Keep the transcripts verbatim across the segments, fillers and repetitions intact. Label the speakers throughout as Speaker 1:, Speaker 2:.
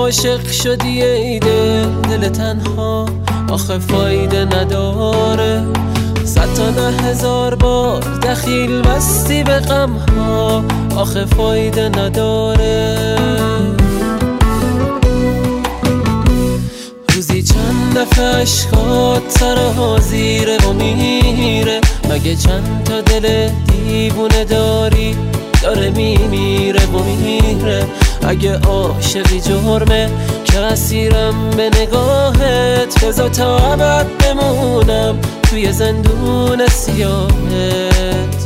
Speaker 1: عاشق شدی ای دل دل تنها آخه فایده نداره. صد تا نه هزار بار دخیل بستی به غم ها آخه فایده نداره. روزی چند دفعه عشقات سرها زیره و میره، مگه چند تا دل دیوونه داری داره میمیره و میره. اگه عاشقی جرمه که اسیرم به نگاهت، بذار تا ابد بمونم توی زندون سیاهت.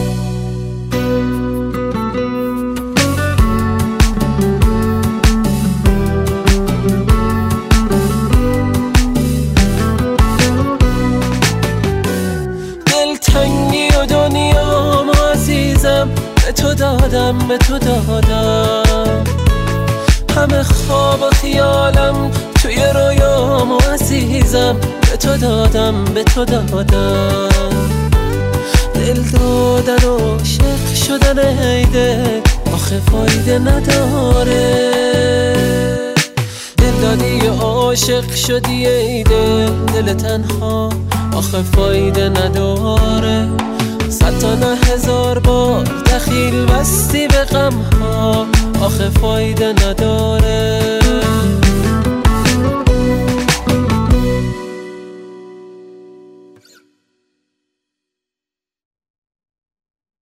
Speaker 1: دلتنگی و دنیام عزیزم به تو دادم به تو دادم، همه خواب و خیالم توی رویام و عزیزم به تو دادم به تو دادم. دل دادن و عاشق شدن ای دل آخه فایده نداره. دل دادی و عاشق شدی ای دل دل تنها آخه فایده نداره. صد تا نه هزار بار دخیل بستی به غم ها آخه فایده نداره.